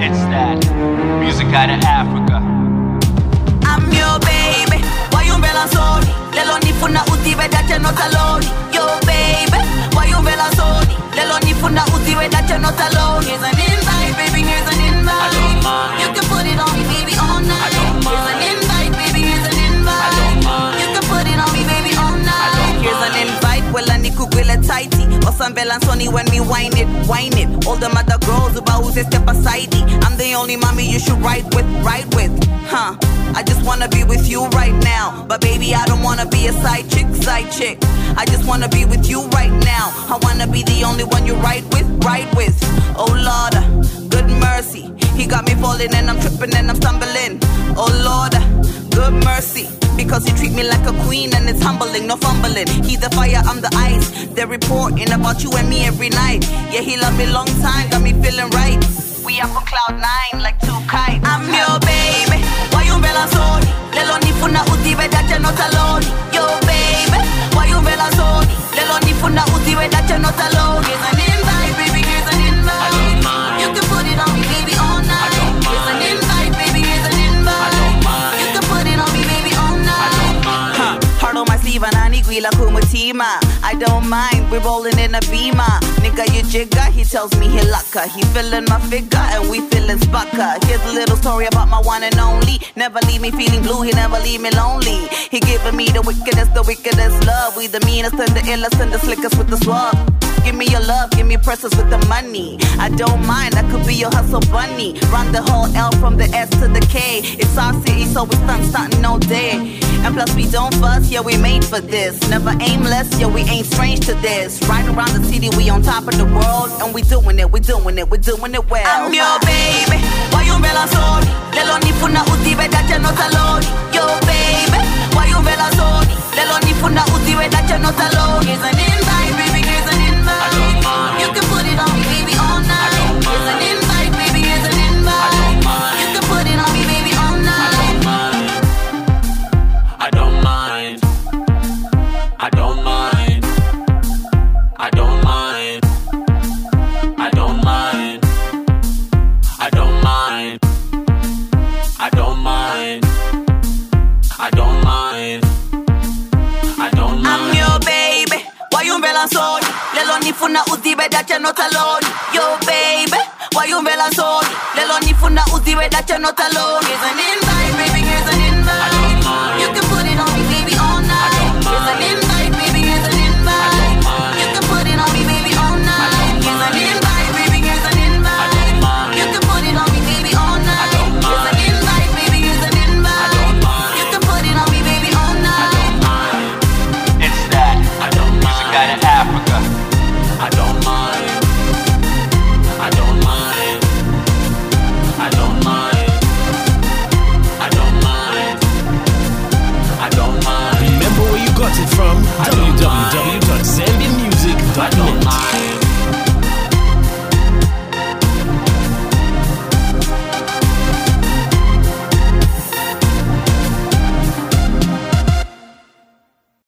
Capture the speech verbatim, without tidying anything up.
It's that music out of Africa. I'm your baby. Why you bella soli? Lelo ni funa uti we that you're not alone. Yo baby. Why you bella soli? Lelo ni funa uti we that you're not alone. Here's an invite, baby. Here's an invite. I don't mind. You can put it on me, baby, all night. I don't mind. Here's an invite, baby. Here's an invite. I don't mind. You can put it on me, baby, all night. I don't Here's an mind. invite. Well, I need to grill a tighty. Or some Belansoni when we whine it, whine it. All the mother girls about who say step aside. I'm the only mommy you should ride with, ride with. Huh? I just wanna be with you right now. But baby, I don't wanna be a side chick, side chick. I just wanna be with you right now. I wanna be the only one you ride with, ride with. Oh Lord, good mercy. He got me falling and I'm tripping and I'm stumbling. Oh Lord, good mercy. Because he treat me like a queen and it's humbling, no fumbling. He's the fire, I'm the ice. They're reporting about you and me every night. Yeah, he love me long time, got me feeling right. We up on cloud nine like two kites. I'm your baby. Why you bella soli? Lelo ni funa uti we that you're not alone. Yo baby. Why you bella soli? Lelo ni funa uti we that you're not alone. Here's an invite, baby. Here's an invite. I don't mind. You can put it on me, baby, all night. I don't mind. Here's an invite, baby. Here's an invite. I don't mind. You can put it on me, baby, all night. I don't mind. Huh. Heart on my sleeve and I need gwila kumutima. I don't mind, we're rolling in a beamer. Nigga, you jigger, he tells me he lucka. He feeling my figure and we feeling spucker. Here's a little story about my one and only. Never leave me feeling blue, he never leave me lonely. He giving me the wickedest, the wickedest love. We the meanest and the illest and the slickest with the swab. Give me your love, give me presents with the money. I don't mind, I could be your hustle bunny. Run the whole L from the S to the K. It's our city, so we stunt starting all day. And plus we don't fuss, yeah we made for this. Never aimless, yeah we ain't strange to this. Right around the city, we on top of the world. And we doing it, we doing it, we doing it well. I'm your baby, why you bella soli? Lelo ni funa uti we that you're not alone. Yo baby, why you bella soli? Lelo ni funa uti we that you're not alone. Here's an invite, baby, here's an invite. I don't mind. You can put it on me, baby, all night. I don't mind. Here's an invite, baby, here's an invite. I don't mind. You can put it on me, baby, all night. I don't mind. I don't mind. I don't mind. I don't mind. I don't mind. I don't mind. I don't mind. I don't mind. I don't mind. I'm your baby. Why you bella soli? Lelo ni funa uti we that you're not alone. Yo baby. Why you bella soli? Lelo ni funa uti we that you're not alone. Here's an invite.